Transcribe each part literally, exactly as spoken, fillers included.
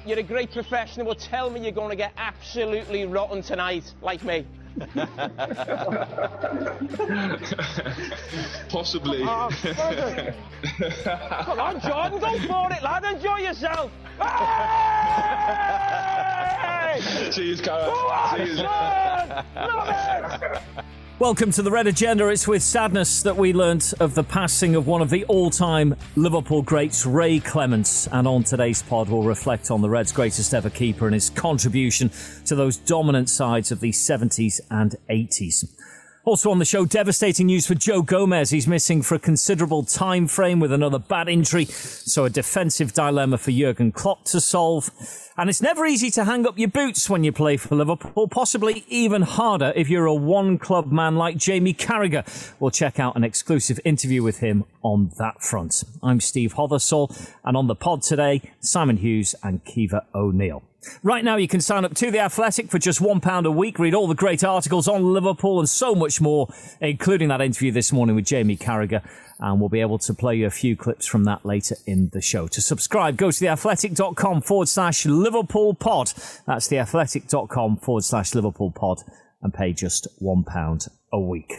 you're a great professional, but tell me you're going to get absolutely rotten tonight, like me. Possibly. Oh, come on, Jordan, go for it, lad. Enjoy yourself. Hey! Cheers, Cara. Go on, Cheers. son! Love it! Welcome to the Red Agenda. It's with sadness that we learnt of the passing of one of the all-time Liverpool greats, Ray Clemence. And on today's pod, we'll reflect on the Reds' greatest ever keeper and his contribution to those dominant sides of the seventies and eighties. Also on the show, devastating news for Joe Gomez. He's missing for a considerable time frame with another bad injury, so a defensive dilemma for Jurgen Klopp to solve. And it's never easy to hang up your boots when you play for Liverpool, possibly even harder if you're a one-club man like Jamie Carragher. We'll check out an exclusive interview with him on that front. I'm Steve Hothersall, and on the pod today, Simon Hughes and Kiva O'Neill. Right now, you can sign up to The Athletic for just one pound a week, read all the great articles on Liverpool and so much more, including that interview this morning with Jamie Carragher. And we'll be able to play you a few clips from that later in the show. To subscribe, go to theathletic.com forward slash Liverpool pod. That's theathletic.com forward slash Liverpool pod and pay just one pound a week.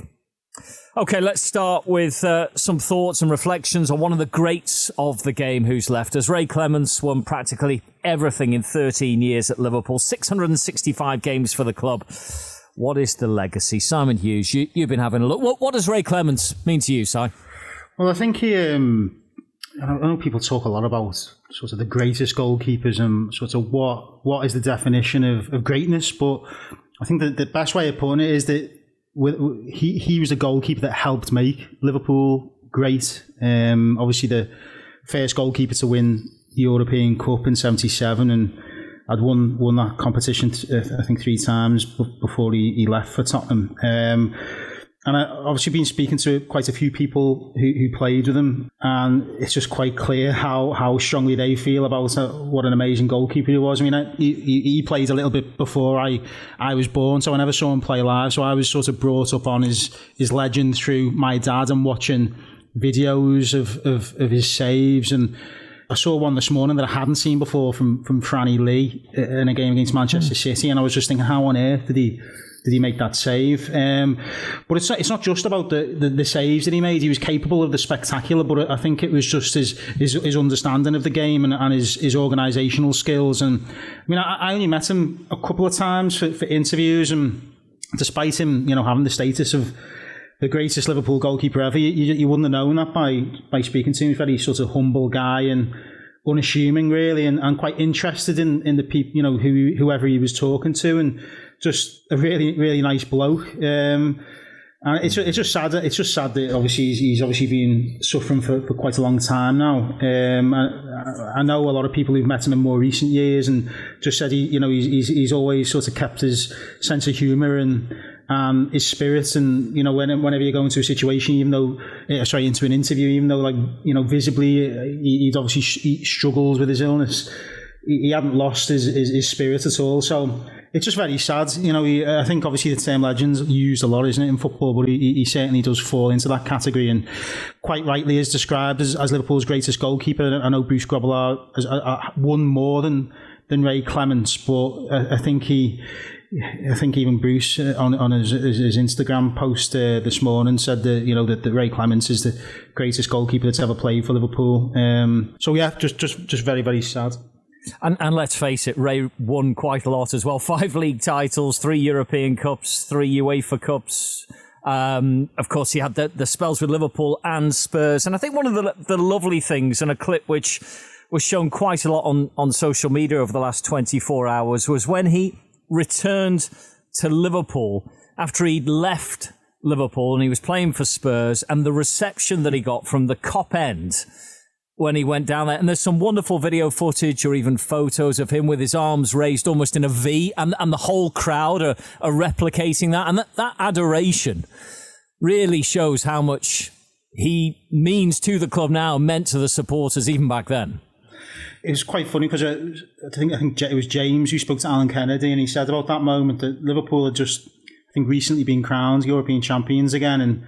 OK, let's start with uh, some thoughts and reflections on one of the greats of the game who's left us. Ray Clemence won practically everything in thirteen years at Liverpool, six hundred sixty-five games for the club. What is the legacy? Simon Hughes, you, you've been having a look. What, what does Ray Clemence mean to you, Si? Well, I think he, um, I know people talk a lot about sort of the greatest goalkeepers and sort of what what is the definition of, of greatness, but I think that the best way of putting it is that with, he he was a goalkeeper that helped make Liverpool great. Um, obviously, the first goalkeeper to win the European Cup in seventy-seven, and I'd won won that competition I think three times before he, he left for Tottenham. Um, And I've obviously been speaking to quite a few people who, who played with him, and it's just quite clear how, how strongly they feel about uh, what an amazing goalkeeper he was. I mean, I, he, he played a little bit before I, I was born, so I never saw him play live. So I was sort of brought up on his, his legend through my dad and watching videos of, of, of his saves. And I saw one this morning that I hadn't seen before from, from Franny Lee in a game against Manchester City, and I was just thinking, how on earth did he... Did he make that save? Um, but it's not, it's not just about the, the, the saves that he made. He was capable of the spectacular, but I think it was just his his, his understanding of the game and, and his, his organisational skills. And I mean, I, I only met him a couple of times for, for interviews, and despite him, you know, having the status of the greatest Liverpool goalkeeper ever, you, you, you wouldn't have known that by by speaking to him. He's a very sort of humble guy and unassuming, really, and, and quite interested in in the people, you know, who whoever he was talking to, and just a really, really nice bloke. Um, and it's it's just sad. It's just sad that obviously he's, he's obviously been suffering for, for quite a long time now. Um, I, I know a lot of people who've met him in more recent years and just said he, you know, he's he's, he's always sort of kept his sense of humour and um, his spirit. And you know, when, whenever you go into a situation, even though uh, sorry, into an interview, even though like you know visibly he, he'd obviously he struggles with his illness, he, he hadn't lost his, his his spirit at all. So. It's just very sad. You know, he, I think obviously the term legends used a lot, isn't it, in football, but he, he certainly does fall into that category and quite rightly is described as, as Liverpool's greatest goalkeeper. I know Bruce Grobbelaar has uh, won more than, than Ray Clemence, but I, I think he... I think even Bruce uh, on on his, his Instagram post uh, this morning said that you know that, that Ray Clemence is the greatest goalkeeper that's ever played for Liverpool. Um, so yeah, just just just very very sad. And, and let's face it, Ray won quite a lot as well. Five league titles, three European Cups, three UEFA Cups. Um, of course, he had the, the spells with Liverpool and Spurs. And I think one of the the lovely things, and a clip which was shown quite a lot on, on social media over the last twenty-four hours, was when he returned to Liverpool after he'd left Liverpool and he was playing for Spurs, and the reception that he got from the Kop end when he went down there. And there's some wonderful video footage or even photos of him with his arms raised almost in a V, and, and the whole crowd are, are replicating that. And that, that adoration really shows how much he means to the club now, meant to the supporters even back then. It was quite funny because I think I think it was James who spoke to Alan Kennedy, and he said about that moment that Liverpool had just, I think, recently been crowned European champions again, and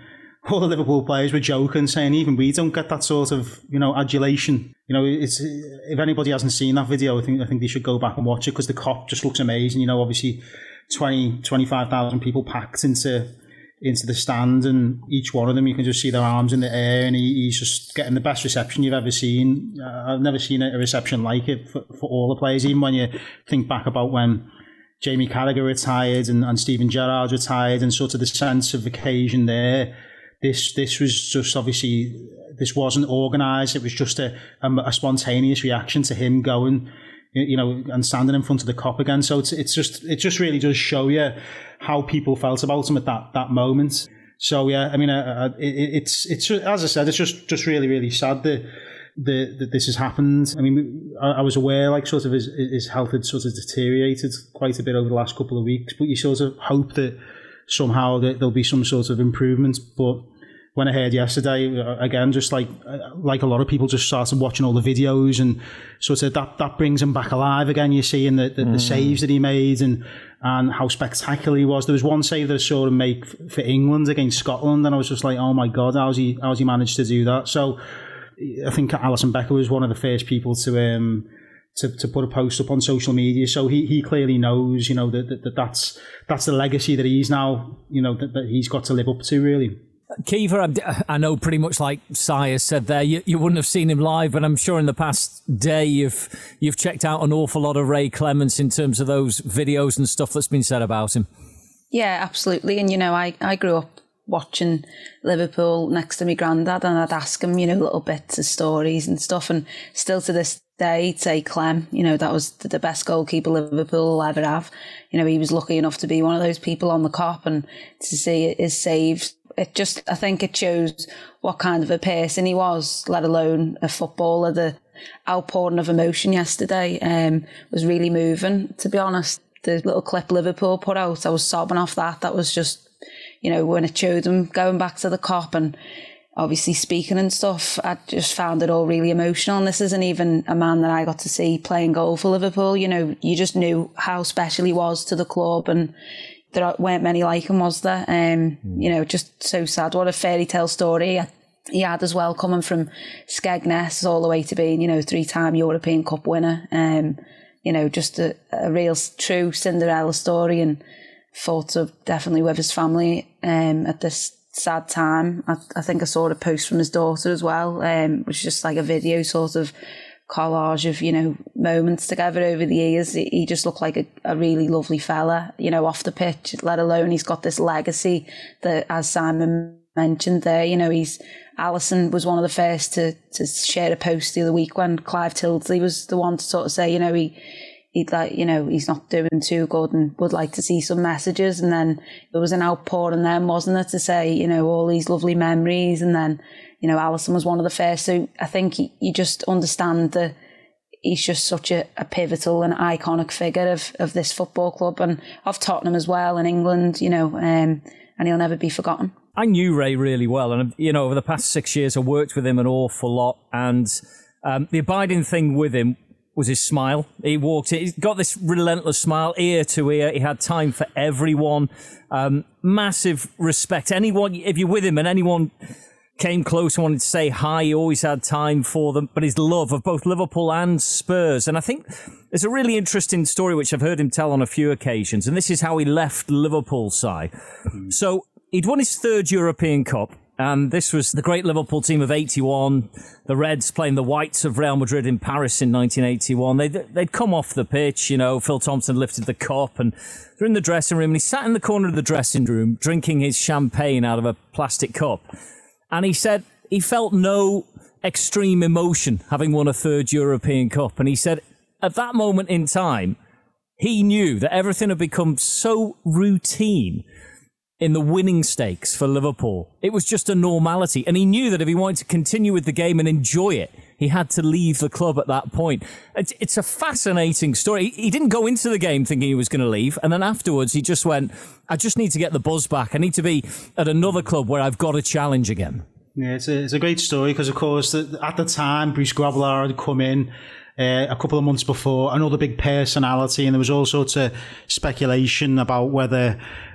all the Liverpool players were joking, saying even we don't get that sort of, you know, adulation. You know, it's if anybody hasn't seen that video, I think I think they should go back and watch it, because the Kop just looks amazing. You know, obviously twenty, twenty-five thousand people packed into into the stand, and each one of them you can just see their arms in the air, and he, he's just getting the best reception you've ever seen. Uh, I've never seen a reception like it for, for all the players, even when you think back about when Jamie Carragher retired and, and Steven Gerrard retired, and sort of the sense of occasion there. This this was just obviously, this wasn't organised. It was just a, a, a spontaneous reaction to him going, you know, and standing in front of the Kop again. So it's it's just it just really does show you how people felt about him at that that moment. So yeah, I mean, uh, it, it's it's as I said, it's just just really really sad that that, that this has happened. I mean, I, I was aware, like, sort of his his health had sort of deteriorated quite a bit over the last couple of weeks, but you sort of hope that somehow that there'll be some sort of improvement. But when I heard yesterday, again, just like like a lot of people just started watching all the videos, and sort of that, that brings him back alive again. You're seeing the, the, mm. the saves that he made and and how spectacular he was. There was one save that I saw him make for England against Scotland, and I was just like, oh my God, how's he how's he managed to do that? So I think Alisson Becker was one of the first people to um to, to put a post up on social media. So he, he clearly knows, you know, that, that, that that's that's the legacy that he's now, you know, that, that he's got to live up to, really. Kiva, I know pretty much like Si has said there, you, you wouldn't have seen him live, but I'm sure in the past day you've you've checked out an awful lot of Ray Clemence in terms of those videos and stuff that's been said about him. Yeah, absolutely. And, you know, I, I grew up watching Liverpool next to my granddad, and I'd ask him, you know, little bits of stories and stuff. And still to this day, he'd say Clem, you know, that was the best goalkeeper Liverpool will ever have. You know, he was lucky enough to be one of those people on the Kop, and to see his saves. It just, I think it shows what kind of a person he was, let alone a footballer. The outpouring of emotion yesterday um, was really moving, to be honest. The little clip Liverpool put out, I was sobbing off that. That was just, you know, when it showed him going back to the Kop and obviously speaking and stuff, I just found it all really emotional. And this isn't even a man that I got to see playing goal for Liverpool. You know, you just knew how special he was to the club, and there weren't many like him, was there? Um, you know, just so sad. What a fairy tale story he had as well, coming from Skegness all the way to being, you know, three-time European Cup winner. Um, you know, just a, a real true Cinderella story, and thoughts of definitely with his family um, at this sad time. I, I think I saw a post from his daughter as well, um, which is just like a video sort of collage of, you know, moments together over the years. He just looked like a, a really lovely fella, you know, off the pitch, let alone he's got this legacy that, as Simon mentioned there, you know, he's Alisson was one of the first to to share a post the other week when Clive Tildesley was the one to sort of say, you know, he he'd like, you know, he's not doing too good and would like to see some messages. And then there was an outpouring then, wasn't there, to say, you know, all these lovely memories. And then, you know, Alisson was one of the first. So I think you just understand that he's just such a, a pivotal and iconic figure of, of this football club, and of Tottenham as well, in England, you know, um, and he'll never be forgotten. I knew Ray really well, and, you know, over the past six years I worked with him an awful lot, and um, the abiding thing with him was his smile. He walked in, he's got this relentless smile, ear to ear. He had time for everyone. Um, massive respect. Anyone, if you're with him and anyone came close and wanted to say hi, he always had time for them. But his love of both Liverpool and Spurs. And I think there's a really interesting story which I've heard him tell on a few occasions, and this is how he left Liverpool side. Mm. So he'd won his third European Cup. And this was the great Liverpool team of eighty-one, the Reds playing the Whites of Real Madrid in Paris in nineteen eighty-one. They'd, they'd come off the pitch, you know, Phil Thompson lifted the cup, and they're in the dressing room, and he sat in the corner of the dressing room drinking his champagne out of a plastic cup. And he said he felt no extreme emotion having won a third European Cup. And he said at that moment in time, he knew that everything had become so routine in the winning stakes for Liverpool. It was just a normality. And he knew that if he wanted to continue with the game and enjoy it, he had to leave the club at that point. It's, it's a fascinating story. He, he didn't go into the game thinking he was going to leave. And then afterwards, he just went, I just need to get the buzz back. I need to be at another club where I've got a challenge again. Yeah, it's a, it's a great story because, of course, at the time, Bruce Grobbelaar had come in Uh, a couple of months before, another big personality, and there was all sorts of speculation about whether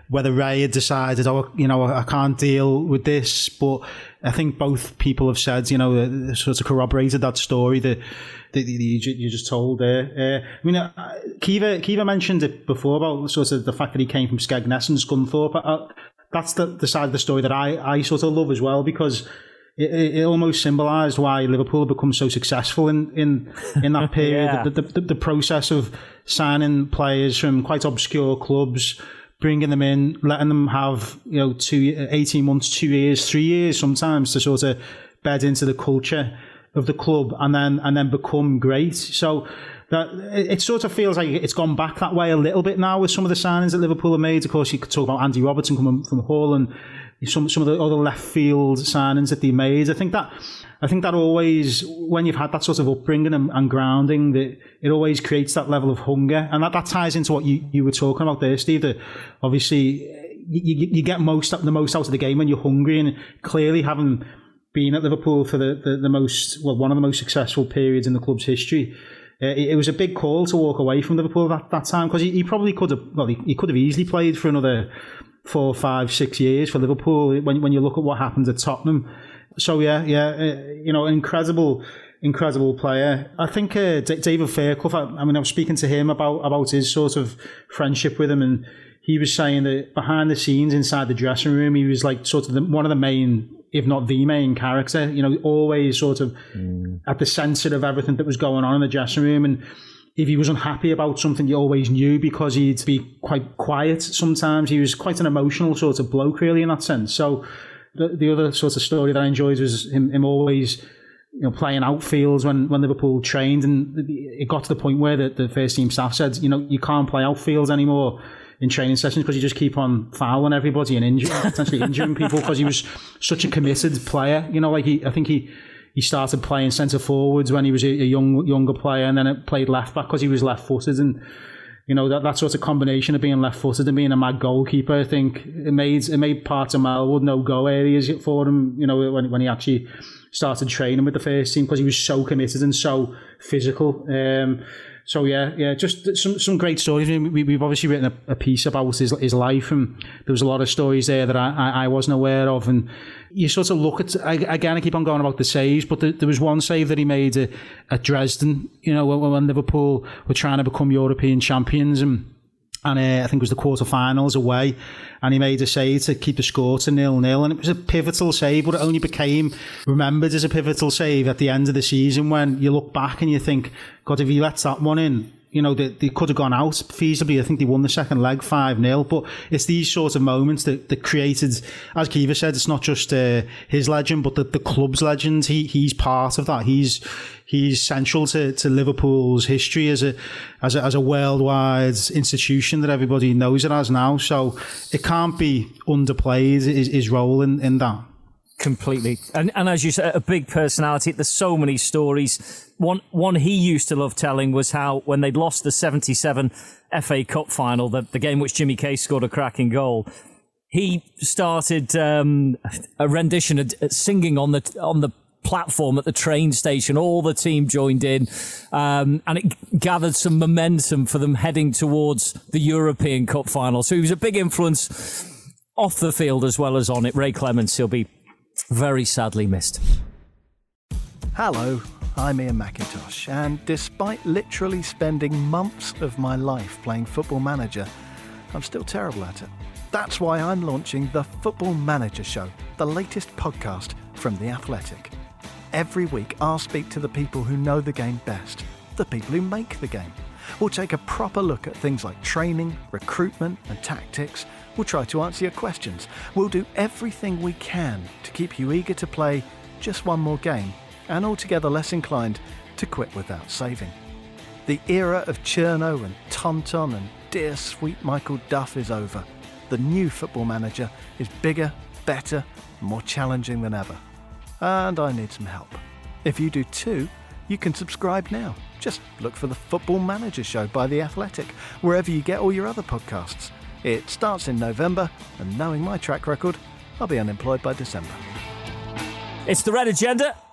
whether Ray had decided, oh, you know, I can't deal with this. But I think both people have said, you know, sort of corroborated that story that, that you just told there. Uh, I mean, uh, Kiva, Kiva mentioned it before about sort of the fact that he came from Skegness and Scunthorpe. Uh, that's the, the side of the story that I, I sort of love as well, because it, it almost symbolised why Liverpool have become so successful in, in, in that period. yeah. the, the, the process of signing players from quite obscure clubs, bringing them in, letting them have, you know, two, eighteen months, two years, three years sometimes to sort of bed into the culture of the club and then and then become great. So that it, it sort of feels like it's gone back that way a little bit now with some of the signings that Liverpool have made. Of course, you could talk about Andy Robertson coming from Hull and some some of the other left field signings that they made. I think that I think that always, when you've had that sort of upbringing and, and grounding, that it always creates that level of hunger, and that, that ties into what you, you were talking about there, Steve. That obviously you, you get most the most out of the game when you're hungry, and clearly having been at Liverpool for the, the, the most well one of the most successful periods in the club's history. Uh, it, it was a big call to walk away from Liverpool at that, that time, because he, he probably could have well he, he could have easily played for another four, five, six years for Liverpool when when you look at what happened at Tottenham. So yeah, yeah, uh, you know, an incredible, incredible player. I think uh, D- David Fairclough. I, I mean, I was speaking to him about about his sort of friendship with him, and he was saying that behind the scenes, inside the dressing room, he was like sort of the, one of the main, if not the main character. You know, always sort of mm. at the centre of everything that was going on in the dressing room. And if he was unhappy about something, you always knew, because he'd be quite quiet sometimes. He was quite an emotional sort of bloke, really, in that sense. So the, the other sort of story that I enjoyed was him, him always, you know, playing outfields when, when Liverpool trained, and it got to the point where the, the first team staff said, you know, you can't play outfields anymore in training sessions because you just keep on fouling everybody and injuring, potentially injuring people, because he was such a committed player. You know, like he, I think he, he started playing centre forwards when he was a, a young younger player, and then it played left back because he was left footed. And you know, that, that sort of combination of being left footed and being a mad goalkeeper, I think it made it made parts of Melwood no go areas for him. You know, when when he actually started training with the first team, because he was so committed and so physical. Um, So yeah, yeah, just some some great stories. I mean, we, we've obviously written a, a piece about his his life, and there was a lot of stories there that I, I, I wasn't aware of. And you sort of look at, I, again, I keep on going about the saves, but the, there was one save that he made at, at Dresden, you know, when, when Liverpool were trying to become European champions, and and uh, I think it was the quarterfinals away, and he made a save to keep the score to nil-nil, and it was a pivotal save, but it only became remembered as a pivotal save at the end of the season, when you look back and you think, God, if he lets that one in, you know, they, they could have gone out feasibly. I think they won the second leg five nil, but it's these sorts of moments that, that created, as Kiva said, it's not just uh, his legend, but the, the club's legend. He he's part of that. He's he's central to, to Liverpool's history as a as a as a worldwide institution that everybody knows it as now. So it can't be underplayed, his, his role in, in that. Completely. And and as you said, a big personality. There's so many stories. One one he used to love telling was how when they'd lost the seventy-seven F A Cup final, the, the game which Jimmy Case scored a cracking goal, he started um, a rendition of singing on the on the platform at the train station. All the team joined in, um, and it gathered some momentum for them heading towards the European Cup final. So he was a big influence off the field as well as on it. Ray Clemence, he'll be very sadly missed. Hello, I'm Ian McIntosh, and despite literally spending months of my life playing Football Manager, I'm still terrible at it. That's why I'm launching the Football Manager Show, the latest podcast from The Athletic. Every week I'll speak to the people who know the game best, the people who make the game. We'll take a proper look at things like training, recruitment and tactics. We'll try to answer your questions. We'll do everything we can to keep you eager to play just one more game and altogether less inclined to quit without saving. The era of Cherno and Tonton and dear sweet Michael Duff is over. The new Football Manager is bigger, better, more challenging than ever. And I need some help. If you do too, you can subscribe now. Just look for the Football Manager Show by The Athletic, wherever you get all your other podcasts. It starts in November, and knowing my track record, I'll be unemployed by December. It's the Red Agenda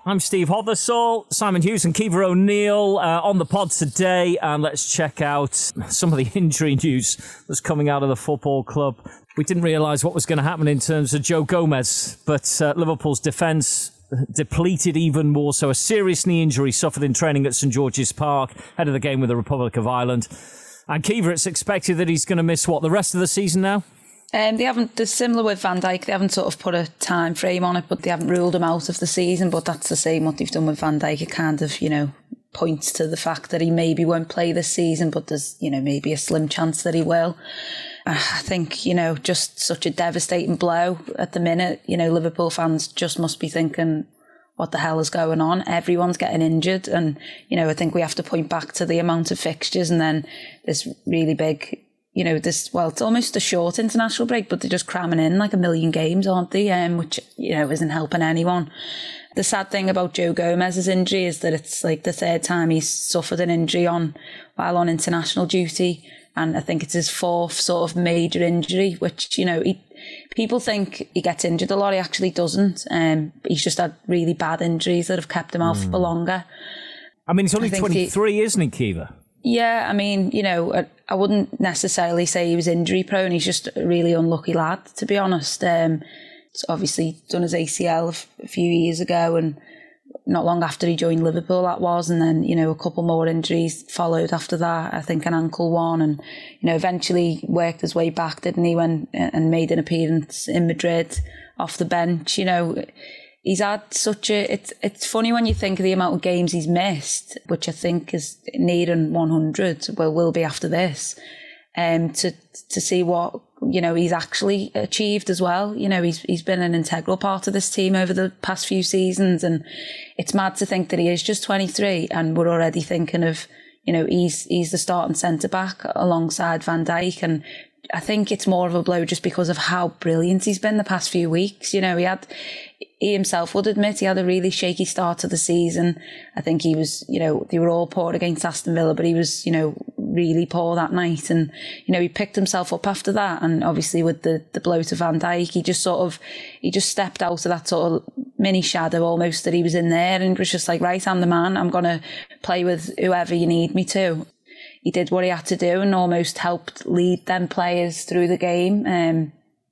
I'm Steve Hothersall, Simon Hughes and Kiva O'Neill uh, on the pod today, and let's check out some of the injury news that's coming out of the football club. We didn't realise what was going to happen in terms of Joe Gomez, but uh, Liverpool's defence depleted even more so. A serious knee injury suffered in training at St George's Park, ahead of the game with the Republic of Ireland. And Kiva, it's expected that he's going to miss, what, the rest of the season now? Um, they haven't. They're similar with Van Dijk. They haven't sort of put a time frame on it, but they haven't ruled him out of the season. But that's the same what they've done with Van Dijk. It kind of, you know, points to the fact that he maybe won't play this season, but there's, you know, maybe a slim chance that he will. Uh, I think, you know, just such a devastating blow at the minute. You know, Liverpool fans just must be thinking, what the hell is going on? Everyone's getting injured, and you know, I think we have to point back to the amount of fixtures, and then this really big. You know, this, well, it's almost a short international break, but they're just cramming in like a million games, aren't they? Um, which, you know, isn't helping anyone. The sad thing about Joe Gomez's injury is that it's like the third time he's suffered an injury on while on international duty. And I think it's his fourth sort of major injury, which, you know, he, people think he gets injured a lot. He actually doesn't. Um, he's just had really bad injuries that have kept him out mm. for longer. I mean, he's only twenty-three, he, isn't he, Kiva? Yeah, I mean, you know, I, I wouldn't necessarily say he was injury prone. He's just a really unlucky lad, to be honest. Um, he's obviously done his A C L a, f- a few years ago, and not long after he joined Liverpool, that was. And then, you know, a couple more injuries followed after that. I think an ankle one, and, you know, eventually worked his way back, didn't he, when and made an appearance in Madrid off the bench. You know, he's had such a, it's it's funny when you think of the amount of games he's missed, which I think is nearing one hundred, well, will be after this, um, to to see what, you know, he's actually achieved as well. You know, he's he's been an integral part of this team over the past few seasons, and it's mad to think that he is just twenty-three and we're already thinking of, you know, he's he's the starting centre-back alongside Van Dijk, and I think it's more of a blow just because of how brilliant he's been the past few weeks. You know, he had, he himself would admit he had a really shaky start to the season. I think he was, you know, they were all poor against Aston Villa, but he was, you know, really poor that night. And, you know, he picked himself up after that. And obviously with the, the blow to Van Dijk, he just sort of, he just stepped out of that sort of mini shadow almost that he was in there, and was just like, right, I'm the man. I'm going to play with whoever you need me to. He did what he had to do and almost helped lead them players through the game. Um,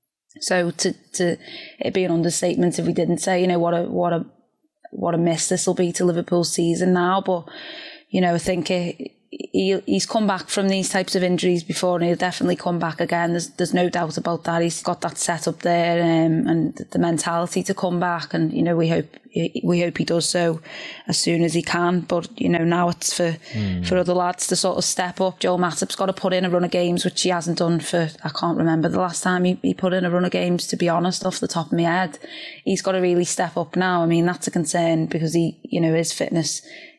so to to it'd be an understatement if we didn't say, you know, what a what a what a miss this will be to Liverpool's season now. But you know, I think it, he he's come back from these types of injuries before, and he'll definitely come back again. There's there's no doubt about that. He's got that set up there, um, and the mentality to come back. And you know, we hope we hope he does so as soon as he can. But you know, now it's for mm. for other lads to sort of step up. Joel Matip's got to put in a run of games, which he hasn't done for, I can't remember the last time he, he put in a run of games, to be honest, off the top of my head. He's got to really step up now. I mean, that's a concern because he, you know, his fitness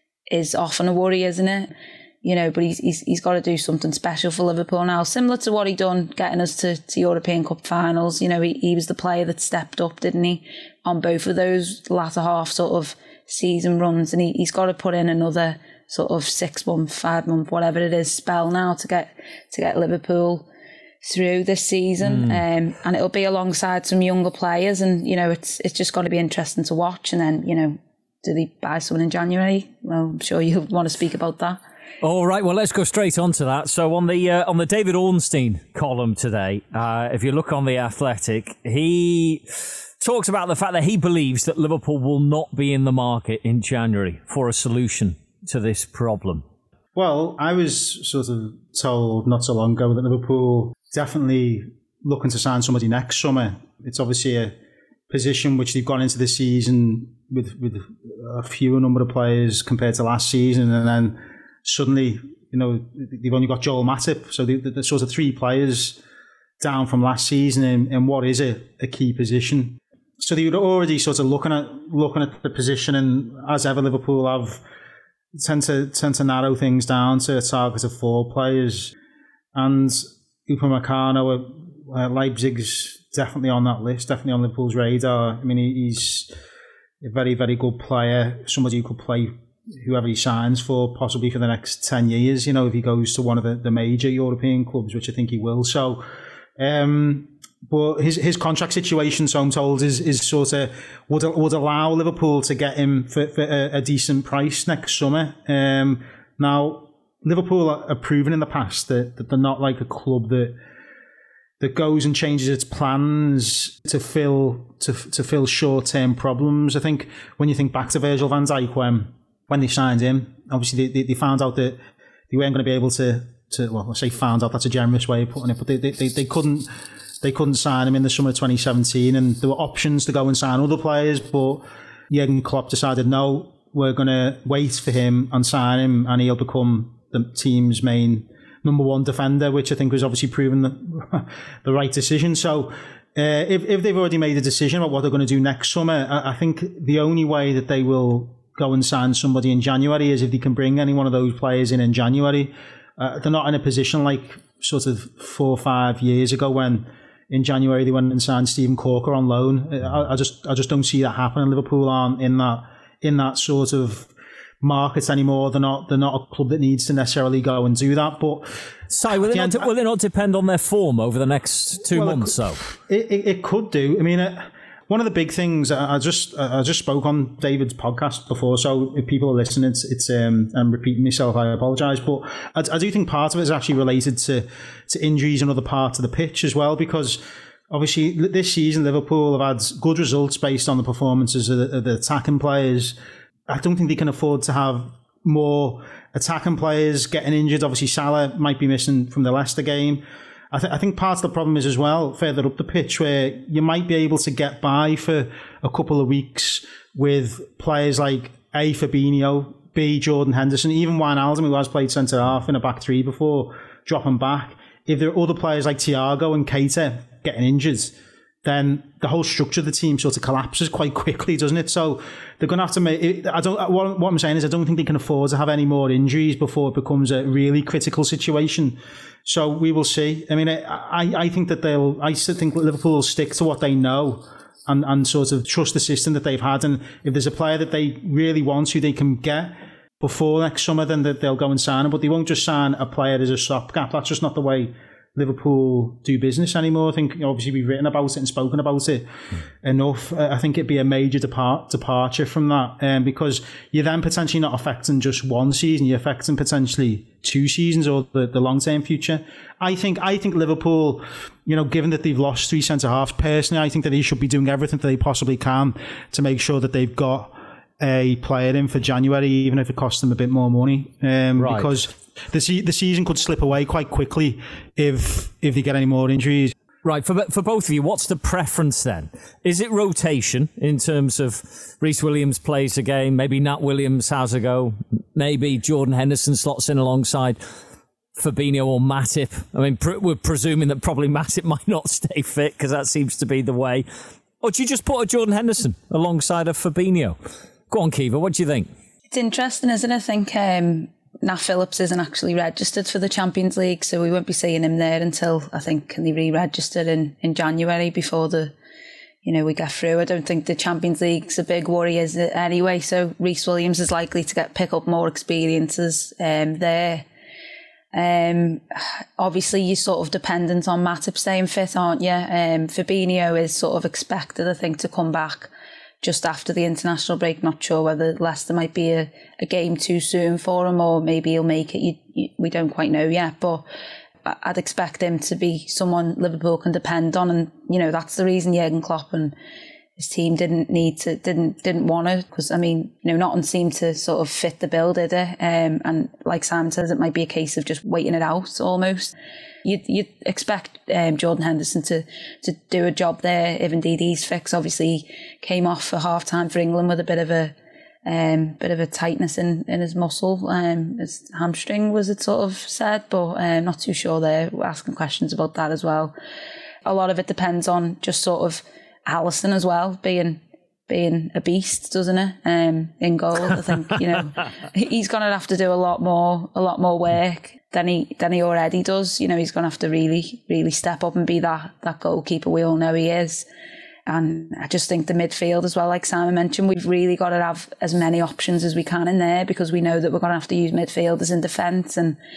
is often a worry, isn't it? You know, but he's, he's he's got to do something special for Liverpool now, similar to what he done getting us to, to European Cup finals. You know, he, he was the player that stepped up, didn't he, on both of those latter half sort of season runs, and he, he's got to put in another sort of six month, five month, whatever it is, spell now to get to get Liverpool through this season. Mm. Um, and it'll be alongside some younger players, and you know, it's it's just got to be interesting to watch. And then, you know, do they buy someone in January? Well, I'm sure you'll want to speak about that. All right, well, let's go straight on to that. So on the uh, on the David Ornstein column today, uh, if you look on The Athletic, he talks about the fact that he believes that Liverpool will not be in the market in January for a solution to this problem. Well, I was sort of told not so long ago that Liverpool definitely looking to sign somebody next summer. It's obviously a position which they've gone into the season with, with a fewer number of players compared to last season, and then suddenly, you know, they've only got Joel Matip. So there's sort of three players down from last season in, in what is a, a key position. So they were already sort of looking at looking at the position, and as ever, Liverpool have tend to tend to narrow things down to a target of four players. And Upamecano, uh, Leipzig's definitely on that list, definitely on Liverpool's radar. I mean, he's a very, very good player, somebody who could play whoever he signs for, possibly for the next ten years, you know, if he goes to one of the, the major European clubs, which I think he will. So um, but his his contract situation, so I'm told, is is sort of would would allow Liverpool to get him for, for a, a decent price next summer. Um, now Liverpool are proven in the past that, that they're not like a club that that goes and changes its plans to fill to to fill short term problems. I think when you think back to Virgil van Dijk when when they signed him, obviously they, they found out that they weren't going to be able to to well, I say found out, that's a generous way of putting it, but they they, they, they couldn't. They couldn't sign him in the summer of twenty seventeen, and there were options to go and sign other players, but Jurgen Klopp decided, no, we're going to wait for him and sign him, and he'll become the team's main number one defender, which I think was obviously proven the, the right decision. So uh, if, if they've already made a decision about what they're going to do next summer, I, I think the only way that they will go and sign somebody in January is if they can bring any one of those players in in January. Uh, they're not in a position like sort of four or five years ago when in January they went and signed Steven Corker on loan. I, I just I just don't see that happening. Liverpool aren't in that in that sort of market anymore. They're not they're not a club that needs to necessarily go and do that. But Si, will it, not, will it not depend on their form over the next two well, months? So it, it, it could do. I mean, it, one of the big things I just I just spoke on David's podcast before, so if people are listening, it's, it's um, I'm repeating myself, I apologise, but I, I do think part of it is actually related to to injuries in other parts of the pitch as well, because obviously this season Liverpool have had good results based on the performances of the, of the attacking players. I don't think they can afford to have more attacking players getting injured. Obviously Salah might be missing from the Leicester game. I, th- I think part of the problem is as well further up the pitch where you might be able to get by for a couple of weeks with players like A, Fabinho, B, Jordan Henderson, even Wijnaldum, who has played centre half in a back three before, dropping back. If there are other players like Thiago and Keita getting injured, then the whole structure of the team sort of collapses quite quickly, doesn't it? So they're going to have to make. I don't. What, what I'm saying is, I don't think they can afford to have any more injuries before it becomes a really critical situation. So we will see. I mean, I, I think that they'll. I still think Liverpool will stick to what they know and, and sort of trust the system that they've had. And if there's a player that they really want who they can get before next summer, then they'll go and sign him. But they won't just sign a player as a stopgap. That's just not the way Liverpool do business anymore. I think obviously we've written about it and spoken about it mm. enough. I think it'd be a major depart, departure from that, um, because you're then potentially not affecting just one season, you're affecting potentially two seasons or the, the long-term future. I think I think Liverpool, you know, given that they've lost three centre-halves, personally, I think that they should be doing everything that they possibly can to make sure that they've got a player in for January, even if it costs them a bit more money, um, right. because the se- the season could slip away quite quickly if if they get any more injuries. Right, for for both of you, what's the preference then? Is it rotation in terms of Reece Williams plays a game, maybe Nat Williams has a go, maybe Jordan Henderson slots in alongside Fabinho or Matip? I mean, pr- we're presuming that probably Matip might not stay fit because that seems to be the way. Or do you just put a Jordan Henderson alongside a Fabinho? Go on, Kiva, what do you think? It's interesting, isn't it? I think um, Nat Phillips isn't actually registered for the Champions League, so we won't be seeing him there until, I think, can they re-register in, in January before the, you know, we get through. I don't think the Champions League's a big worry, is it, anyway? So Reece Williams is likely to get pick up more experiences um, there. Um, obviously, you're sort of dependent on Matip staying fit, aren't you? Um, Fabinho is sort of expected, I think, to come back just after the international break. Not sure whether Leicester might be a, a game too soon for him, or maybe he'll make it. You, you, we don't quite know yet, but I'd expect him to be someone Liverpool can depend on, and you know that's the reason Jurgen Klopp and his team didn't need to, didn't didn't want it, because I mean, you know, nothing seemed to sort of fit the bill, did it? Um, and like Sam says, it might be a case of just waiting it out almost. You'd, you'd expect um, Jordan Henderson to, to do a job there if indeed he's fixed. Obviously, came off for half time for England with a bit of a um, bit of a tightness in, in his muscle, um, his hamstring was it sort of said, but I'm not too sure there. We're asking questions about that as well. A lot of it depends on just sort of Alisson as well, being being a beast, doesn't it? Um, in goal, I think you know he's going to have to do a lot more, a lot more work than he than he already does. You know, he's going to have to really, really step up and be that that goalkeeper we all know he is. And I just think the midfield as well, like Simon mentioned, we've really got to have as many options as we can in there, because we know that we're going to have to use midfielders in defence, and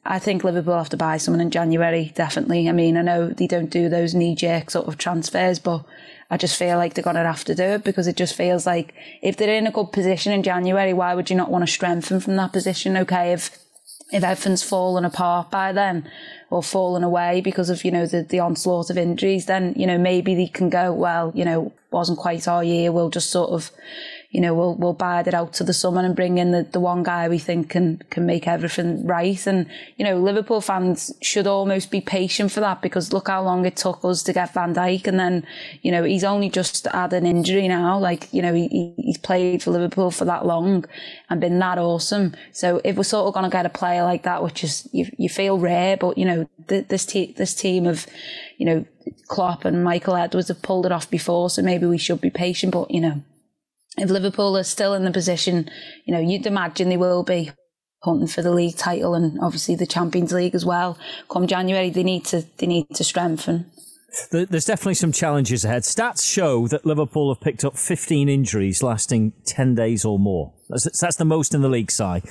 I think Liverpool have to buy someone in January, definitely. I mean, I know they don't do those knee-jerk sort of transfers, but I just feel like they're going to have to do it, because it just feels like if they're in a good position in January, why would you not want to strengthen from that position? Okay, if if everything's fallen apart by then, or fallen away because of, you know, the, the onslaught of injuries, then, you know, maybe they can go, well, you know, wasn't quite our year, we'll just sort of, you know, we'll we'll bide it out to the summer and bring in the, the one guy we think can can make everything right. And, you know, Liverpool fans should almost be patient for that, because look how long it took us to get Van Dijk, and then, you know, he's only just had an injury now. Like, you know, he he's played for Liverpool for that long and been that awesome. So if we're sort of going to get a player like that, which is, you, you feel rare, but, you know, th- this, te- this team of, you know, Klopp and Michael Edwards have pulled it off before, so maybe we should be patient. But, you know, if Liverpool are still in the position, you know, you'd imagine they will be hunting for the league title and obviously the Champions League as well. Come January, they need to they need to strengthen. There's definitely some challenges ahead. Stats show that Liverpool have picked up fifteen injuries lasting ten days or more. That's, that's the most in the league side.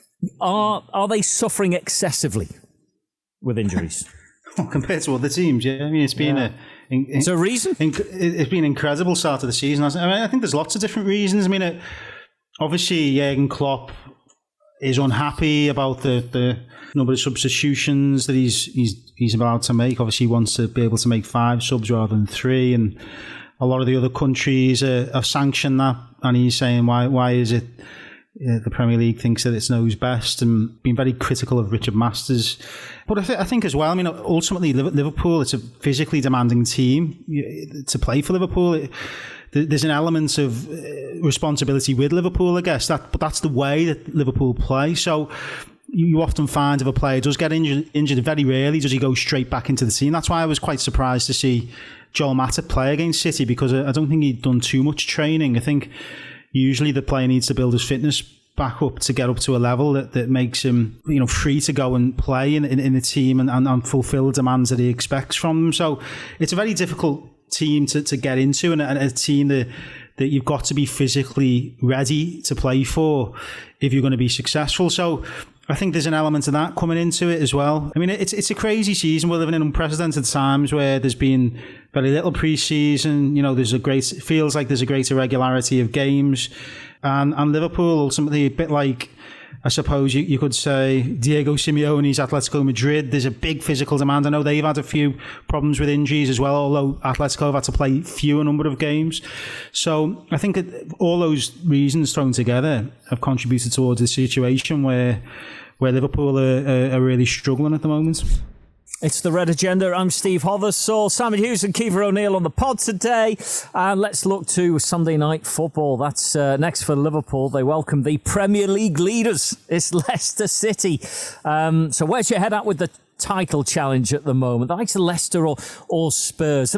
Are are they suffering excessively with injuries? Well, compared to other teams, yeah. I mean, it's been yeah. a... In, in, Is there a reason? In, it's been an incredible start of the season. I mean, I think there's lots of different reasons. I mean, it, obviously, Jurgen Klopp is unhappy about the, the number of substitutions that he's he's he's about to make. Obviously, he wants to be able to make five subs rather than three, and a lot of the other countries uh, have sanctioned that. And he's saying, why why is it uh, the Premier League thinks that it knows best, and been very critical of Richard Masters. But I, th- I think as well, I mean, ultimately, Liverpool, it's a physically demanding team to play for Liverpool. It, there's an element of responsibility with Liverpool, I guess, that, but that's the way that Liverpool play. So you often find if a player does get injured, injured very rarely does he go straight back into the team. That's why I was quite surprised to see Joel Matip play against City, because I don't think he'd done too much training. I think usually the player needs to build his fitness back up to get up to a level that, that makes him, you know, free to go and play in, in, in the team and, and, and fulfill the demands that he expects from them. So it's a very difficult team to, to get into, and a, a team that, that you've got to be physically ready to play for if you're going to be successful. So I think there's an element of that coming into it as well. I mean, it's it's a crazy season. We're living in unprecedented times where there's been very little pre-season. You know, there's a great, it feels like there's a greater regularity of games. And, and Liverpool, ultimately, a bit like, I suppose you, you could say, Diego Simeone's Atletico Madrid. There's a big physical demand. I know they've had a few problems with injuries as well, although Atletico have had to play fewer number of games. So I think it, all those reasons thrown together have contributed towards a situation where where Liverpool are, are, are really struggling at the moment. It's the Red Agenda. I'm Steve Hothersall, Simon Hughes and Kiefer O'Neill on the pod today. And let's look to Sunday night football. That's uh, next for Liverpool. They welcome the Premier League leaders. It's Leicester City. Um, so where's your head at with the title challenge at the moment? The likes of Leicester or, or Spurs.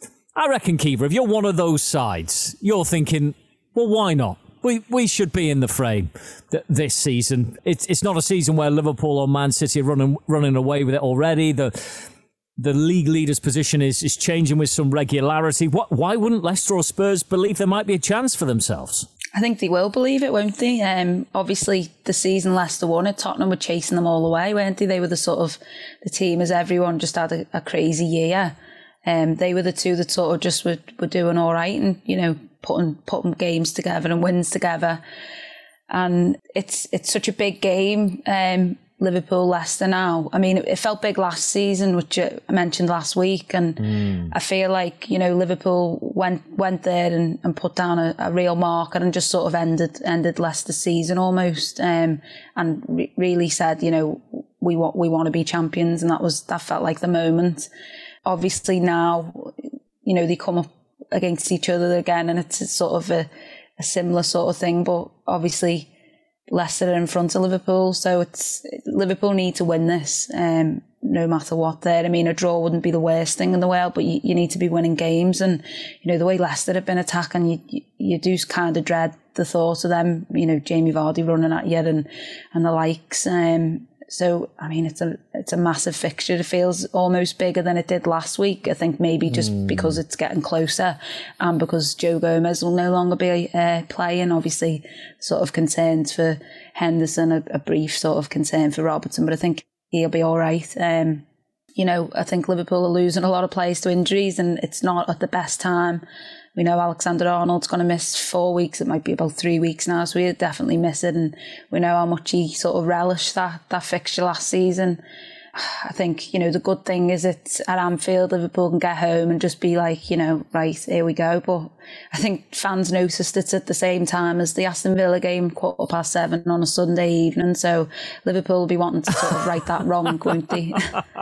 I reckon, Kiefer, if you're one of those sides, you're thinking, well, why not? We we should be in the frame th- this season. It's it's not a season where Liverpool or Man City are running running away with it already. The the league leader's position is is changing with some regularity. What, why wouldn't Leicester or Spurs believe there might be a chance for themselves? I think they will believe it, won't they? Um, obviously, the season Leicester won it, Tottenham were chasing them all away, weren't they? They were the sort of the team as everyone just had a, a crazy year. Um, they were the two that sort of just were, were doing all right and, you know, putting putting games together and wins together. And it's it's such a big game, um, Liverpool-Leicester now. I mean, it, it felt big last season, which I mentioned last week. And mm. I feel like, you know, Liverpool went went there and, and put down a, a real marker and just sort of ended ended Leicester's season almost. Um, and re- really said, you know, we want we want to be champions. And that was that felt like the moment. Obviously now, you know, they come up against each other again and it's sort of a, a similar sort of thing, but obviously Leicester are in front of Liverpool, so it's Liverpool need to win this um, no matter what there. I mean, a draw wouldn't be the worst thing in the world, but you, you need to be winning games, and you know the way Leicester have been attacking, you, you, you do kind of dread the thought of them, you know, Jamie Vardy running at you and, and the likes. Um, So, I mean, it's a it's a massive fixture. It feels almost bigger than it did last week. I think maybe just mm. because it's getting closer and because Joe Gomez will no longer be uh, playing. Obviously, sort of concerns for Henderson, a, a brief sort of concern for Robertson. But I think he'll be all right. Um, you know, I think Liverpool are losing a lot of players to injuries, and it's not at the best time. We know Alexander-Arnold's going to miss four weeks. It might be about three weeks now, so he'll definitely miss it. And we know how much he sort of relished that, that fixture last season. I think, you know, the good thing is it's at Anfield, Liverpool can get home and just be like, you know, right, here we go. But I think fans noticed it at the same time as the Aston Villa game, quarter past seven on a Sunday evening. So Liverpool will be wanting to sort of right that wrong, won't they?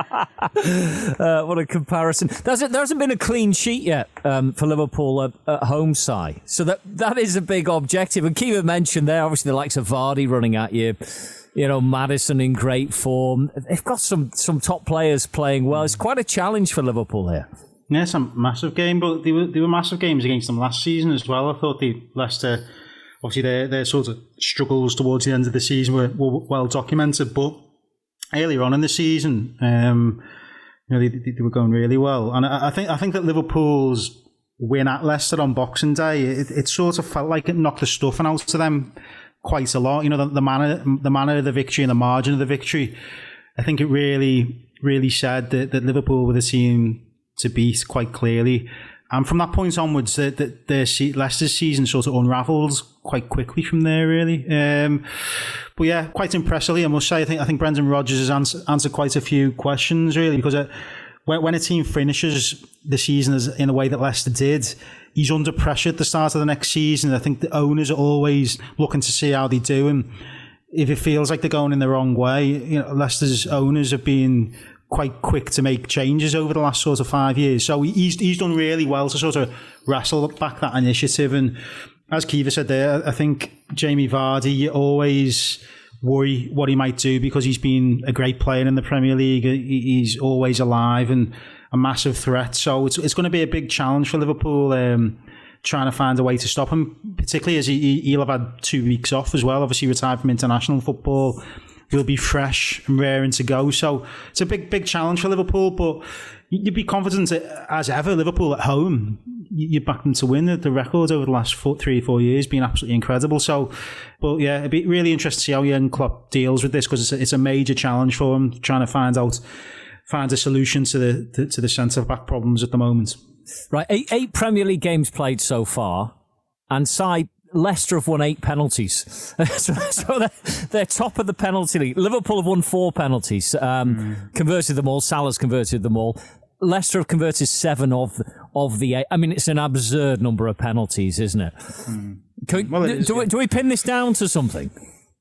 uh, what a comparison. There's a, there hasn't been a clean sheet yet um, for Liverpool at, at home, Si. So that that is a big objective. And Kiva mentioned there, obviously, the likes of Vardy running at you. You know, Maddison in great form. They've got some, some top players playing well. It's quite a challenge for Liverpool here. Yeah, it's a massive game, but they were, they were massive games against them last season as well. I thought the Leicester, obviously their, their sort of struggles towards the end of the season were, were well documented, but earlier on in the season, um, you know, they, they were going really well. And I, I think I think that Liverpool's win at Leicester on Boxing Day, it, it sort of felt like it knocked the stuffing out of them quite a lot. You know, the, the manner the manner of the victory and the margin of the victory, I think it really, really said that, that Liverpool were the team to beat quite clearly. And from that point onwards, the, the, the Leicester's season sort of unravelled quite quickly from there, really. Um, but yeah, quite impressively, I must say. I think I think Brendan Rodgers has answer, answered quite a few questions, really, because uh, when, when a team finishes the season as, in the way that Leicester did, he's under pressure at the start of the next season. I think the owners are always looking to see how they do, and if it feels like they're going in the wrong way, you know, Leicester's owners have been quite quick to make changes over the last sort of five years. So he's he's done really well to sort of wrestle back that initiative. And as Kiva said there, I think Jamie Vardy, you always worry what he might do because he's been a great player in the Premier League. He's always alive and a massive threat. So it's it's going to be a big challenge for Liverpool, um, trying to find a way to stop him, particularly as he, he'll have had two weeks off as well. Obviously retired from international football. He'll be fresh and raring to go. So it's a big, big challenge for Liverpool, but you'd be confident that, as ever, Liverpool at home, you back them to win. The records over the last four, three or four years been absolutely incredible. So, but yeah, it'd be really interesting to see how Jurgen Klopp deals with this, because it's a, it's a major challenge for him, trying to find out, find a solution to the to, to the centre-back problems at the moment. Right, eight, eight Premier League games played so far, and side Leicester have won eight penalties. so so they're, they're top of the penalty league. Liverpool have won four penalties, um, mm. converted them all. Salah's converted them all. Leicester have converted seven of of the eight. I mean, it's an absurd number of penalties, isn't it? Mm. Can we, well, it is, do, yeah. we, do we pin this down to something?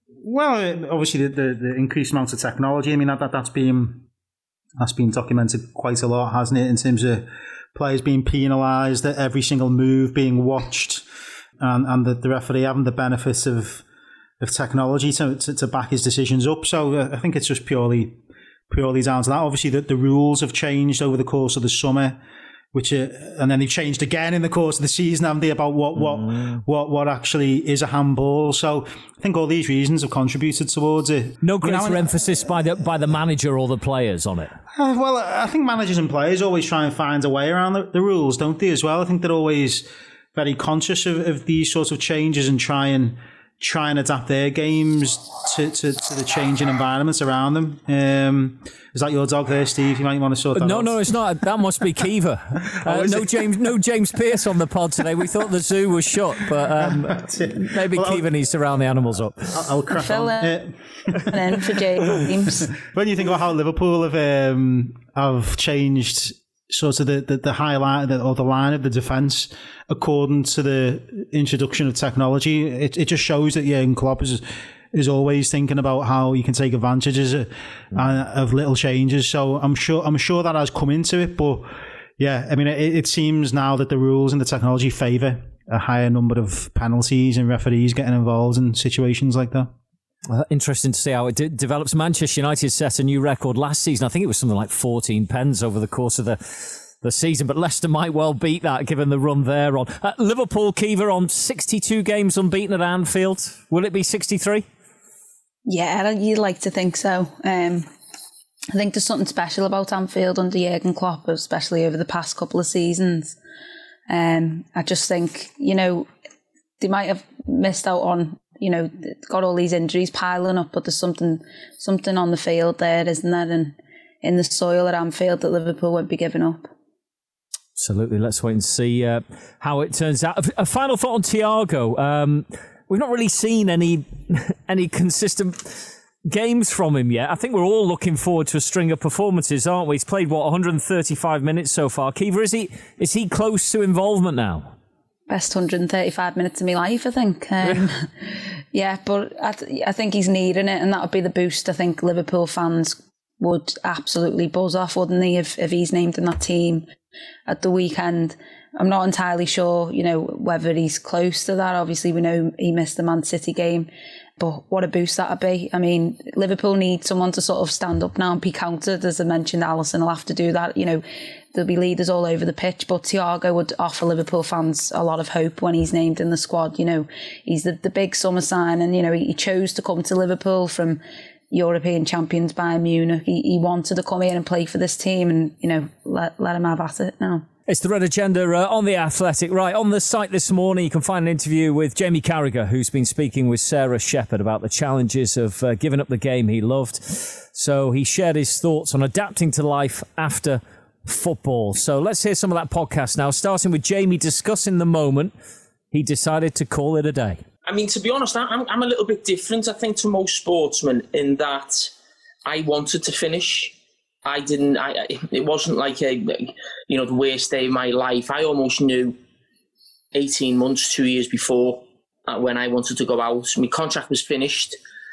Well, obviously the, the, the increased amount of technology. I mean, that, that that's been that's been documented quite a lot, hasn't it? In terms of players being penalised, every single move being watched. And, and the, the referee having the benefits of of technology to, to, to back his decisions up. So uh, I think it's just purely purely down to that. Obviously, the, the rules have changed over the course of the summer, which uh, and then they've changed again in the course of the season, haven't they, about what what mm. what what actually is a handball. So I think all these reasons have contributed towards it. No greater you know, emphasis by the by the manager or the players on it. Uh, well, I think managers and players always try and find a way around the, the rules, don't they, as well? I think they're always very conscious of, of these sorts of changes and try and try and adapt their games to, to, to the changing environments around them. Um, is that your dog there, Steve? You might want to sort that no, out. No, no, it's not. That must be Kiva. Uh, oh, no it? James, no James Pearce on the pod today. We thought the zoo was shut, but um, maybe well, Kiva I'll, needs to round the animals up. I'll, I'll crack Fill on. Uh, an in for James. When you think about how Liverpool have um, have changed sort of the, the, the highlight or the line of the defence according to the introduction of technology, it, it just shows that Jurgen Klopp is is always thinking about how you can take advantages of, uh, of little changes. So I'm sure I'm sure that has come into it. But yeah, I mean, it, it seems now that the rules and the technology favour a higher number of penalties and referees getting involved in situations like that. Well, interesting to see how it de- develops. Manchester United set a new record last season. I think it was something like fourteen pens over the course of the, the season, but Leicester might well beat that given the run they're on. Uh, Liverpool, Kiva, on sixty-two games unbeaten at Anfield. Will it be sixty-three? Yeah, you'd like to think so. Um, I think there's something special about Anfield under Jurgen Klopp, especially over the past couple of seasons. Um, I just think, you know, they might have missed out on you know, got all these injuries piling up, but there's something something on the field there, isn't there? And in the soil at Anfield that Liverpool won't be giving up. Absolutely. Let's wait and see uh, how it turns out. A final thought on Thiago. Um, we've not really seen any any consistent games from him yet. I think we're all looking forward to a string of performances, aren't we? He's played, what, one hundred thirty-five minutes so far. Kiva, is he, is he close to involvement now? Best one hundred thirty-five minutes of my life, I think. Um, yeah, but I, th- I think he's needing it, and that would be the boost I think Liverpool fans would absolutely buzz off, wouldn't they, if, if he's named in that team at the weekend. I'm not entirely sure, you know, whether he's close to that. Obviously, we know he missed the Man City game, but what a boost that would be. I mean, Liverpool need someone to sort of stand up now and be counted. As I mentioned, Alisson will have to do that. You know, there'll be leaders all over the pitch, but Thiago would offer Liverpool fans a lot of hope when he's named in the squad. You know, he's the, the big summer sign, and, you know, he, he chose to come to Liverpool from European champions Bayern Munich. He, he wanted to come here and play for this team, and, you know, let, let him have at it now. It's the Red Agenda uh, on The Athletic. Right, on the site this morning, you can find an interview with Jamie Carragher, who's been speaking with Sarah Shepherd about the challenges of uh, giving up the game he loved. So he shared his thoughts on adapting to life after football. So let's hear some of that podcast now, starting with Jamie discussing the moment he decided to call it a day. I mean, to be honest, I'm, I'm a little bit different, I think, to most sportsmen in that I wanted to finish. I didn't, I, it wasn't like a, you know, the worst day of my life. I almost knew eighteen months, two years before uh, when I wanted to go out. My contract was finished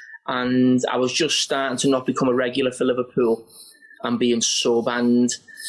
and I was just starting to not become a regular for Liverpool and being sub. And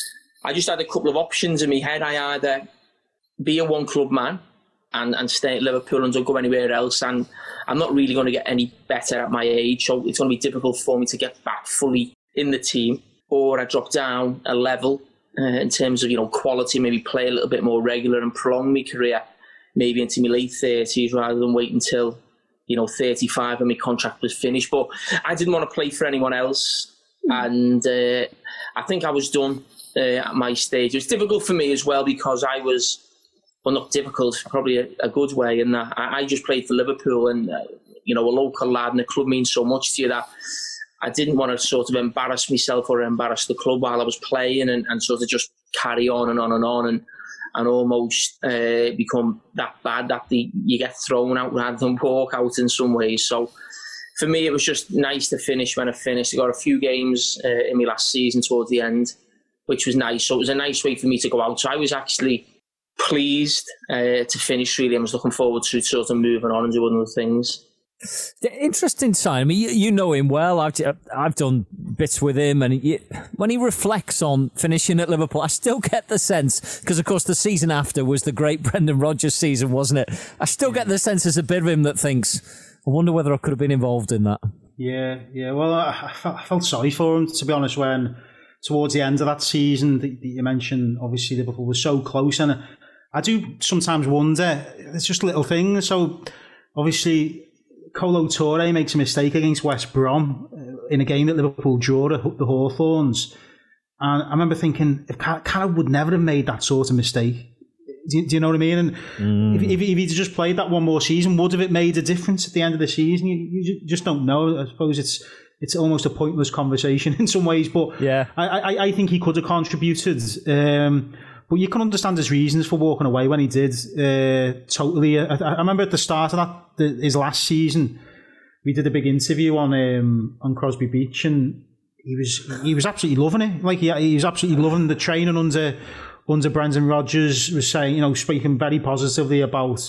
I just had a couple of options in my head. I either be a one club man and, and stay at Liverpool and don't go anywhere else. And I'm not really going to get any better at my age. So it's going to be difficult for me to get back fully in the team. Or I drop down a level uh, in terms of, you know, quality, maybe play a little bit more regular and prolong my career maybe into my late thirties rather than wait until, you know, thirty-five and my contract was finished. But I didn't want to play for anyone else. And uh, I think I was done uh, at my stage. It was difficult for me as well because I was, well, not difficult, probably a, a good way in that I, I just played for Liverpool and, uh, you know, a local lad and the club means so much to you that I didn't want to sort of embarrass myself or embarrass the club while I was playing and, and sort of just carry on and on and on and and almost uh, become that bad that the, you get thrown out rather than walk out in some ways. So for me, it was just nice to finish when I finished. I got a few games uh, in my last season towards the end, which was nice. So it was a nice way for me to go out. So I was actually pleased uh, to finish, really. I was looking forward to sort of moving on and doing other things. Interesting sign. I mean, you, you know him well. I've I've done bits with him, and he, when he reflects on finishing at Liverpool, I still get the sense, because of course the season after was the great Brendan Rodgers season, wasn't it? I still get the sense there's a bit of him that thinks, I wonder whether I could have been involved in that. Yeah, yeah. Well, I, I felt sorry for him, to be honest, when towards the end of that season that you mentioned, obviously Liverpool was so close, and I do sometimes wonder, it's just little things. So obviously Kolo Touré makes a mistake against West Brom in a game that Liverpool drew at the Hawthorns. And I remember thinking, if Carroll would never have made that sort of mistake. Do you, do you know what I mean? And mm. if, if, if he'd just played that one more season, would have it made a difference at the end of the season? You, you just don't know. I suppose it's it's almost a pointless conversation in some ways. But yeah, I, I, I think he could have contributed. Um, But you can understand his reasons for walking away when he did. Uh, totally. I, I remember at the start of that, the, his last season, we did a big interview on um, on Crosby Beach, and he was he was absolutely loving it. Like he, he was absolutely loving the training under under Brendan Rodgers. Was saying, you know, speaking very positively about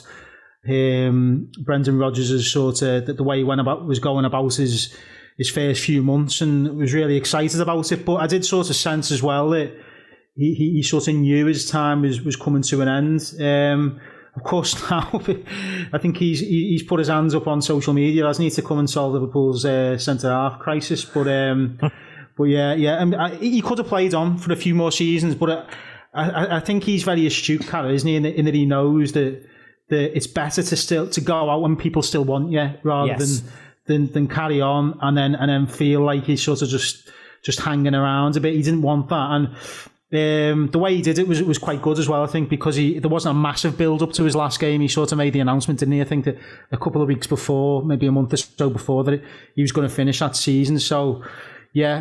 um, Brendan Rodgers' sort of the, the way he went about was going about his his first few months, and was really excited about it. But I did sort of sense as well that He, he he sort of knew his time was, was coming to an end. Um, of course, now I think he's he's put his hands up on social media, hasn't he, to come and solve Liverpool's uh, centre half crisis. But um, but yeah, yeah, I mean, I, he could have played on for a few more seasons. But I, I, I think he's very astute, Carragher, isn't he? In, in that he knows that that it's better to still to go out when people still want you, rather yes. than, than than carry on and then and then feel like he's sort of just just hanging around a bit. He didn't want that. And Um, the way he did it was it was quite good as well, I think, because he there wasn't a massive build up to his last game. He sort of made the announcement, didn't he? I think that a couple of weeks before, maybe a month or so before, that he was going to finish that season. So, yeah.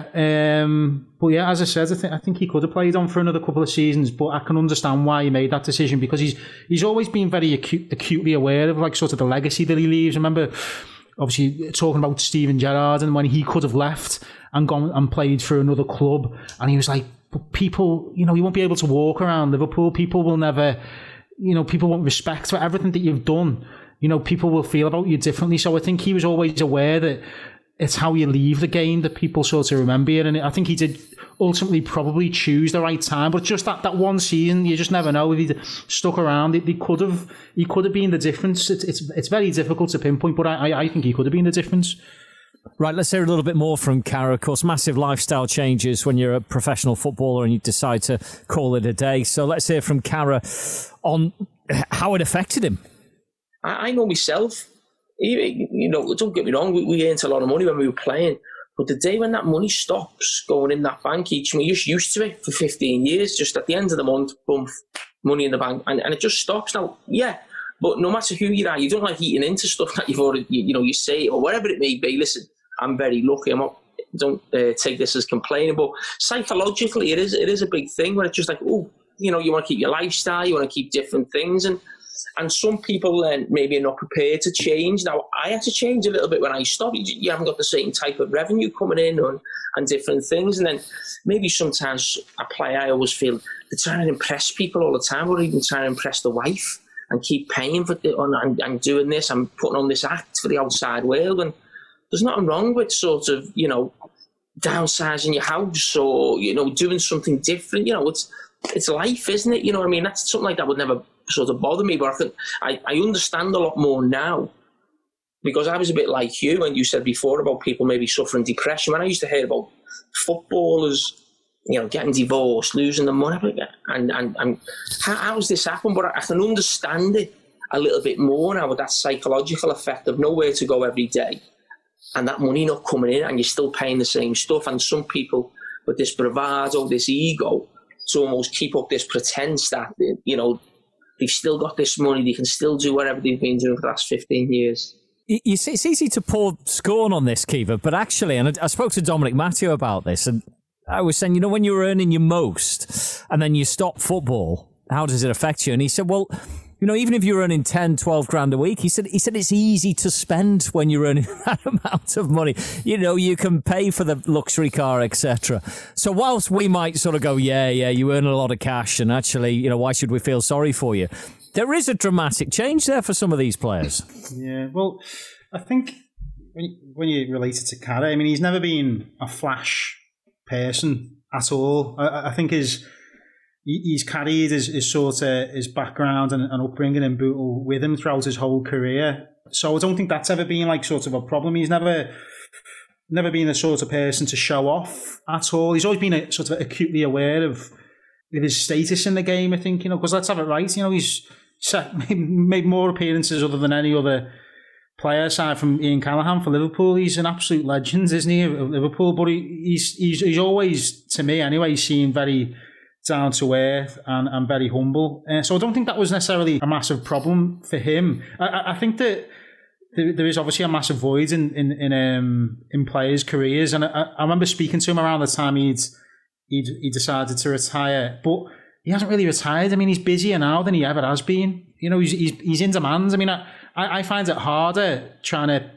Um, but yeah, as I said, I think I think he could have played on for another couple of seasons. But I can understand why he made that decision, because he's he's always been very acute, acutely aware of like sort of the legacy that he leaves. I remember, obviously, talking about Steven Gerrard and when he could have left and gone and played for another club, and he was like, people, you know, you won't be able to walk around Liverpool. People will never, you know, people won't respect for everything that you've done. You know, people will feel about you differently. So I think he was always aware that it's how you leave the game that people sort of remember you. And I think he did ultimately probably choose the right time. But just that, that one season, you just never know if he'd stuck around. He could have he could have been the difference. It's it's, it's very difficult to pinpoint, but I, I think he could have been the difference. Right, let's hear a little bit more from Carra. Of course, massive lifestyle changes when you're a professional footballer and you decide to call it a day. So let's hear from Carra on how it affected him. I, I know myself. You, you know, don't get me wrong, we, we earned a lot of money when we were playing. But the day when that money stops going in that bank each month, you're just used to it for fifteen years. Just at the end of the month, boom, money in the bank. And, and it just stops now. Yeah. But no matter who you are, you don't like eating into stuff that you've already, you, you know, you say, or whatever it may be. Listen, I'm very lucky. I'm not, don't uh, take this as complaining, but psychologically, it is it is a big thing where it's just like, oh, you know, you want to keep your lifestyle, you want to keep different things, and and some people then maybe are not prepared to change. Now, I had to change a little bit when I stopped. You, you haven't got the same type of revenue coming in and, and different things, and then maybe sometimes a player, I always feel they're trying to impress people all the time, or even trying to impress the wife and keep paying for the, and, and doing this and putting on this act for the outside world. And there's nothing wrong with sort of, you know, downsizing your house or, you know, doing something different. You know, it's it's life, isn't it? You know what I mean? That's something like that would never sort of bother me. But I think I, I understand a lot more now, because I was a bit like you when you said before about people maybe suffering depression. When I used to hear about footballers, you know, getting divorced, losing the money, and and, and how, how's this happen? But I, I can understand it a little bit more now, with that psychological effect of nowhere to go every day, and that money not coming in, and you're still paying the same stuff. And some people with this bravado, this ego, to almost keep up this pretense that, you know, they've still got this money, they can still do whatever they've been doing for the last fifteen years. You see, it's easy to pour scorn on this, Kiva, but actually, and I spoke to Dominic Matteo about this, and I was saying, you know, when you're earning your most and then you stop football, how does it affect you? And he said, well, you know, even if you're earning ten, twelve grand a week, he said, he said it's easy to spend when you're earning that amount of money. You know, you can pay for the luxury car, et cetera. So whilst we might sort of go, yeah, yeah, you earn a lot of cash, and actually, you know, why should we feel sorry for you? There is a dramatic change there for some of these players. Yeah, well, I think when, when you relate it to Carra, I mean, he's never been a flash person at all. I, I think his he's carried his, his sort of his background and, and upbringing in Bootle with him throughout his whole career. So I don't think that's ever been like sort of a problem. He's never never been the sort of person to show off at all. He's always been a, sort of acutely aware of, of his status in the game, I think, you know, because let's have it right. You know, he's set, made more appearances other than any other player aside from Ian Callaghan for Liverpool. He's an absolute legend, isn't he, of Liverpool? But he, he's, he's he's always, to me anyway, seemed very down to earth and, and very humble. Uh, so I don't think that was necessarily a massive problem for him. I, I think that there, there is obviously a massive void in in in, um, in players' careers, and I, I remember speaking to him around the time he'd, he'd he decided to retire, but he hasn't really retired. I mean, he's busier now than he ever has been. You know, he's he's, he's in demand. I mean, I, I find it harder trying to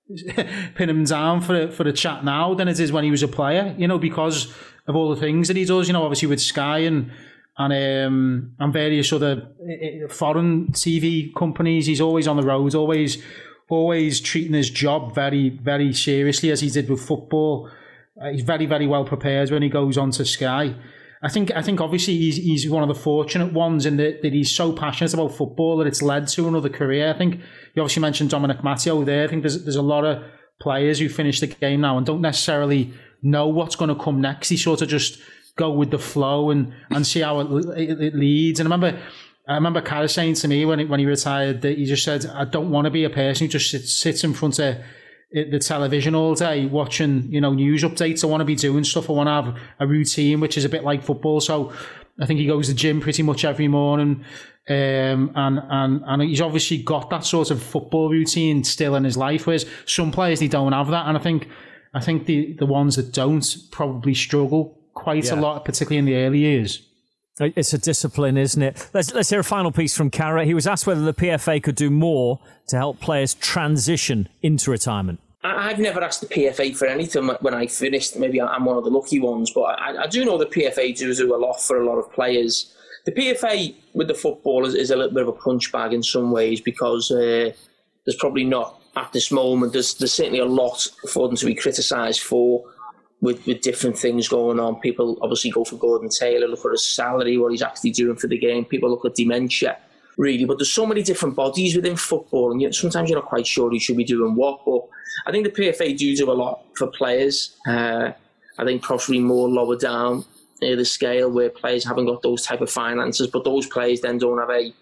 pin him down for a, for a chat now than it is when he was a player, you know, because of all the things that he does, you know, obviously with Sky and and um, and various other foreign T V companies. He's always on the road, always always treating his job very, very seriously, as he did with football. Uh, he's very, very well prepared when he goes on to Sky. I think I think obviously he's he's one of the fortunate ones in that, that he's so passionate about football that it's led to another career. I think you obviously mentioned Dominic Matteo there. I think there's there's a lot of players who finish the game now and don't necessarily know what's going to come next. He sort of just go with the flow and, and see how it, it, it leads. And I remember I remember Carra saying to me when he, when he retired that he just said, I don't want to be a person who just sits, sits in front of the television all day watching, you know, news updates. I want to be doing stuff. I want to have a routine, which is a bit like football. So I think he goes to the gym pretty much every morning. Um, and, and, and he's obviously got that sort of football routine still in his life, whereas some players, they don't have that. And I think, I think the, the ones that don't probably struggle quite yeah. a lot, particularly in the early years. It's a discipline, isn't it? Let's let's hear a final piece from Carra. He was asked whether the P F A could do more to help players transition into retirement. I've never asked the P F A for anything when I finished. Maybe I'm one of the lucky ones, but I, I do know the P F A do do a lot for a lot of players. The P F A with the football is, is a little bit of a punch bag in some ways, because uh, there's probably not, at this moment, there's, there's certainly a lot for them to be criticised for. With, with different things going on. People obviously go for Gordon Taylor, look at his salary, what he's actually doing for the game. People look at dementia, really. But there's so many different bodies within football, and you, sometimes you're not quite sure who should be doing what. But I think the P F A do do a lot for players. Uh, I think possibly more lower down uh, the scale, where players haven't got those type of finances, but those players then don't have a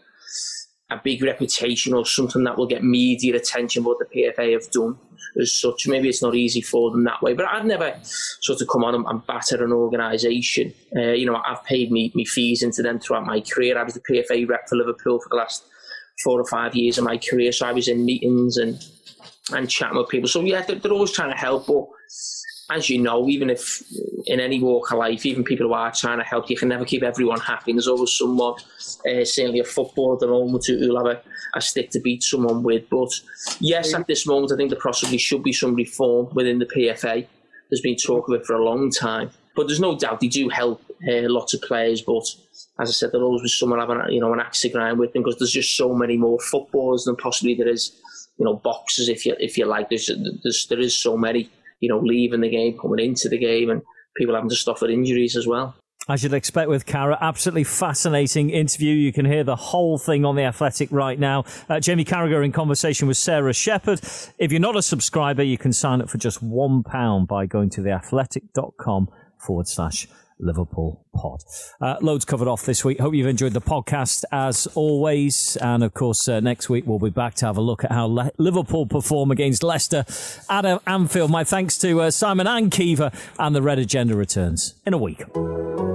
a big reputation or something that will get media attention, what the P F A have done as such. Maybe it's not easy for them that way, but I've never sort of come on and, and batter an organisation. Uh, you know, I've paid me, me fees into them throughout my career. I was the P F A rep for Liverpool for the last four or five years of my career, so I was in meetings and and chatting with people. So yeah, they're, they're always trying to help, but as you know, even if in any walk of life, even people who are trying to help, you can never keep everyone happy. There's always someone, uh, certainly a footballer at the moment, who'll have a, a stick to beat someone with. But yes, at this moment, I think there possibly should be some reform within the P F A. There's been talk of it for a long time. But there's no doubt they do help uh, lots of players. But as I said, there'll always be someone having a, you know, an axe to grind with them, because there's just so many more footballers than possibly there is, you know, boxers, if you if you like. There's, there's there is so many, you know, leaving the game, coming into the game, and people having to stop with injuries as well. As you'd expect with Carra, absolutely fascinating interview. You can hear the whole thing on The Athletic right now. Uh, Jamie Carragher in conversation with Sarah Shepherd. If you're not a subscriber, you can sign up for just one pound by going to theathletic.com forward slash Liverpool pod. Uh, loads covered off this week. Hope you've enjoyed the podcast as always. And of course, uh, next week we'll be back to have a look at how Le- Liverpool perform against Leicester at Anfield. My thanks to uh, Simon and Kiva, and the Red Agenda returns in a week.